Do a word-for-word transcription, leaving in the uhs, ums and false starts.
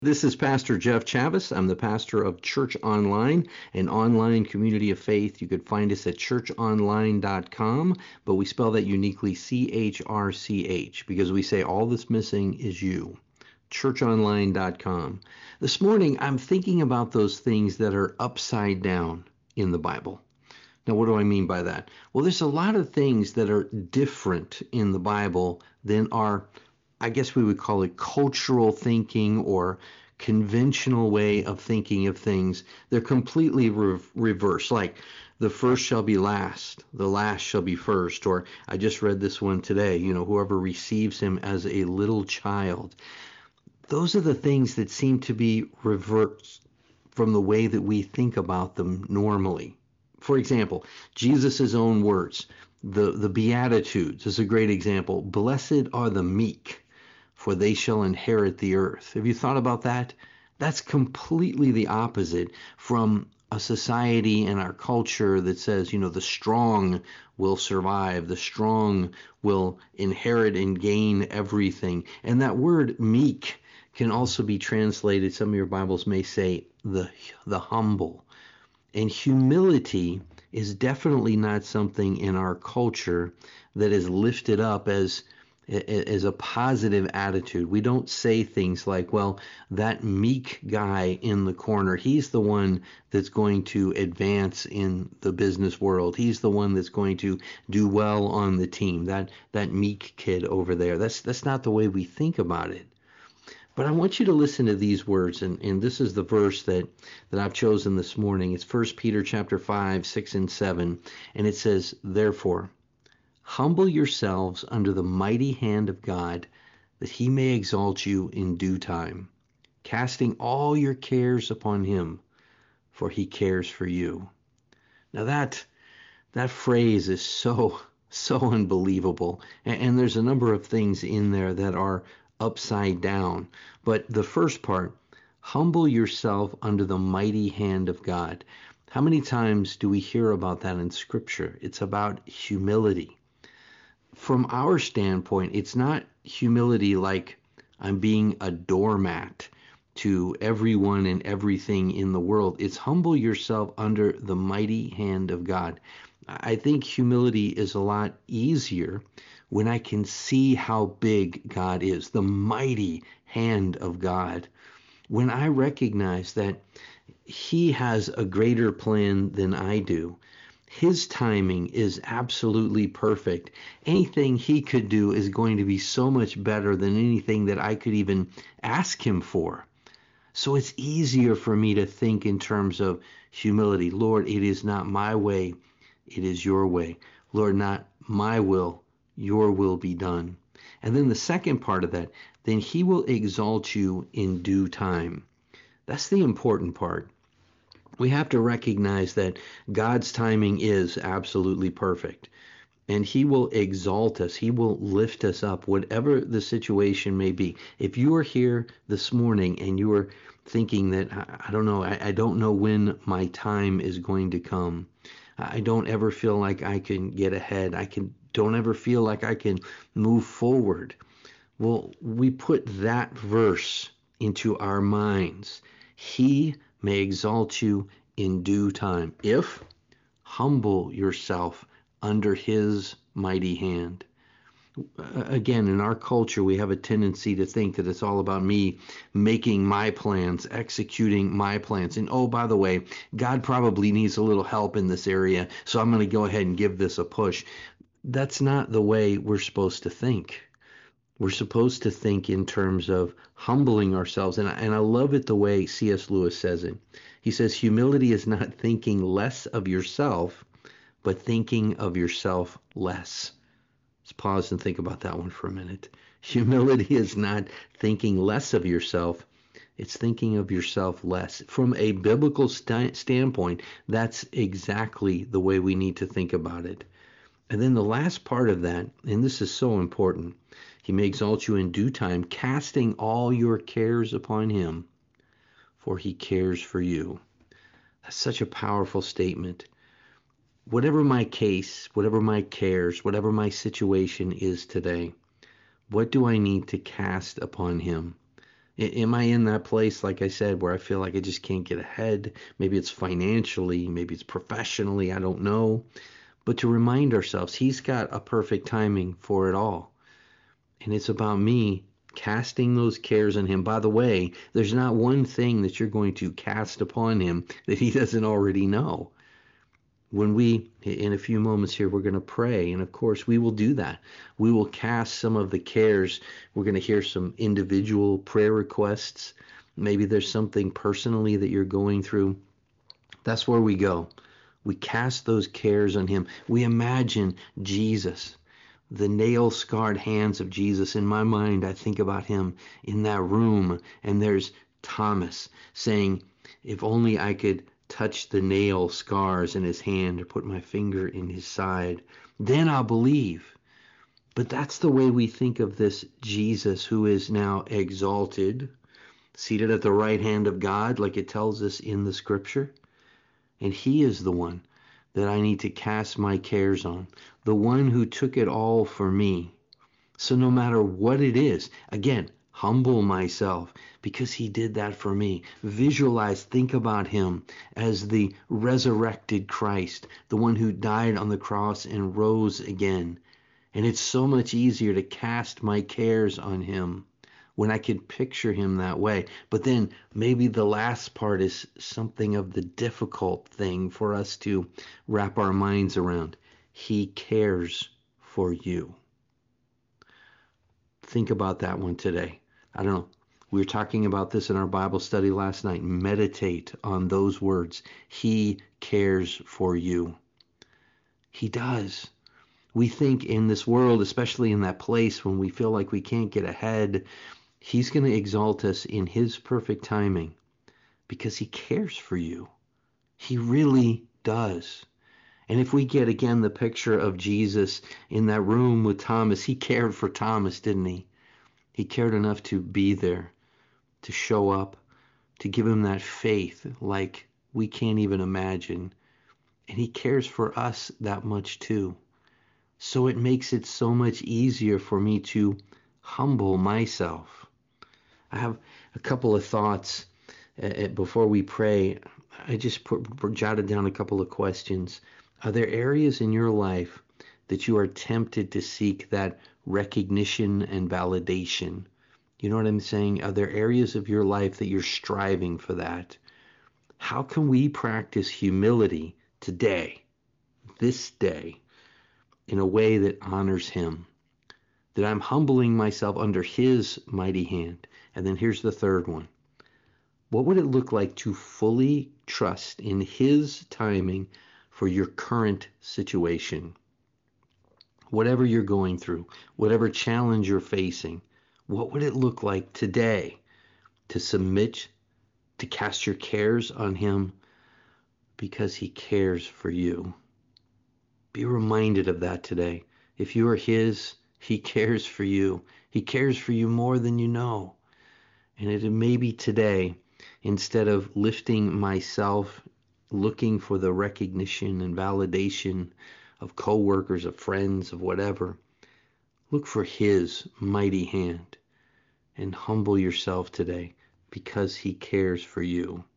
This is Pastor Jeff Chavis. I'm the pastor of Church Online, an online community of faith. You could find us at church online dot com, but we spell that uniquely C H R C H because we say all that's missing is you. church online dot com. This morning, I'm thinking about those things that are upside down in the Bible. Now, what do I mean by that? Well, there's a lot of things that are different in the Bible than are, I guess we would call it cultural thinking or conventional way of thinking of things. They're completely re- reversed. Like the first shall be last, the last shall be first. Or I just read this one today, you know, whoever receives him as a little child. Those are the things that seem to be reversed from the way that we think about them normally. For example, Jesus' own words, the, the Beatitudes is a great example. Blessed are the meek, for they shall inherit the earth. Have you thought about that? That's completely the opposite from a society and our culture that says, you know, the strong will survive, the strong will inherit and gain everything. And that word meek can also be translated, some of your Bibles may say, the the humble. And humility is definitely not something in our culture that is lifted up as as a positive attitude. We don't say things like, well, that meek guy in the corner, he's the one that's going to advance in the business world. He's the one that's going to do well on the team. That that meek kid over there. That's that's not the way we think about it. But I want you to listen to these words, and, and this is the verse that, that I've chosen this morning. It's First Peter chapter five, six, and seven, and it says, Therefore, humble yourselves under the mighty hand of God, that he may exalt you in due time, casting all your cares upon him, for he cares for you. Now that that phrase is so, so unbelievable, and, and there's a number of things in there that are upside down. But the first part, humble yourself under the mighty hand of God. How many times do we hear about that in Scripture? It's about humility. From our standpoint, it's not humility like I'm being a doormat to everyone and everything in the world. It's humble yourself under the mighty hand of God. I think humility is a lot easier when I can see how big God is, the mighty hand of God. When I recognize that he has a greater plan than I do, his timing is absolutely perfect. Anything he could do is going to be so much better than anything that I could even ask him for. So it's easier for me to think in terms of humility. Lord, it is not my way, it is your way. Lord, not my will, your will be done. And then the second part of that, then he will exalt you in due time. That's the important part. We have to recognize that God's timing is absolutely perfect. And he will exalt us. He will lift us up, whatever the situation may be. If you are here this morning and you are thinking that, I, I don't know, I, I don't know when my time is going to come. I don't ever feel like I can get ahead. I can don't ever feel like I can move forward. Well, we put that verse into our minds. He may exalt you in due time if humble yourself under his mighty hand. Again, in our culture, we have a tendency to think that it's all about me making my plans, executing my plans. And oh, by the way, God probably needs a little help in this area, so I'm going to go ahead and give this a push. That's not the way we're supposed to think. We're supposed to think in terms of humbling ourselves. And I, and I love it the way C S Lewis says it. He says, humility is not thinking less of yourself, but thinking of yourself less. Let's pause and think about that one for a minute. Humility is not thinking less of yourself. It's thinking of yourself less. From a biblical st- standpoint, that's exactly the way we need to think about it. And then the last part of that, and this is so important, he may exalt you in due time, casting all your cares upon him, for he cares for you. That's such a powerful statement. Whatever my case, whatever my cares, whatever my situation is today, what do I need to cast upon him? Am I in that place, like I said, where I feel like I just can't get ahead? Maybe it's financially, maybe it's professionally, I don't know. But to remind ourselves, he's got a perfect timing for it all. And it's about me casting those cares on him. By the way, there's not one thing that you're going to cast upon him that he doesn't already know. When we, in a few moments here, we're going to pray. And of course, we will do that. We will cast some of the cares. We're going to hear some individual prayer requests. Maybe there's something personally that you're going through. That's where we go. We cast those cares on him. We imagine Jesus, the nail-scarred hands of Jesus. In my mind, I think about him in that room, and there's Thomas saying, if only I could touch the nail scars in his hand or put my finger in his side, then I'll believe. But that's the way we think of this Jesus who is now exalted, seated at the right hand of God, like it tells us in the scripture. And he is the one that I need to cast my cares on, the one who took it all for me. So no matter what it is, again, humble myself because he did that for me. Visualize, think about him as the resurrected Christ, the one who died on the cross and rose again. And it's so much easier to cast my cares on him when I could picture him that way. But then maybe the last part is something of the difficult thing for us to wrap our minds around. He cares for you. Think about that one today. I don't know. We were talking about this in our Bible study last night. Meditate on those words. He cares for you. He does. We think in this world, especially in that place when we feel like we can't get ahead, he's going to exalt us in his perfect timing because he cares for you. He really does. And if we get again the picture of Jesus in that room with Thomas, he cared for Thomas, didn't he? He cared enough to be there, to show up, to give him that faith like we can't even imagine. And he cares for us that much too. So it makes it so much easier for me to humble myself. I have a couple of thoughts uh, before we pray. I just put, jotted down a couple of questions. Are there areas in your life that you are tempted to seek that recognition and validation? You know what I'm saying? Are there areas of your life that you're striving for that? How can we practice humility today, this day, in a way that honors him? That I'm humbling myself under his mighty hand. And then here's the third one. What would it look like to fully trust in his timing for your current situation? Whatever you're going through, whatever challenge you're facing, what would it look like today to submit, to cast your cares on him because he cares for you? Be reminded of that today. If you are his, he cares for you. He cares for you more than you know. And it may be today, instead of lifting myself, looking for the recognition and validation of coworkers, of friends, of whatever, look for his mighty hand and humble yourself today because he cares for you.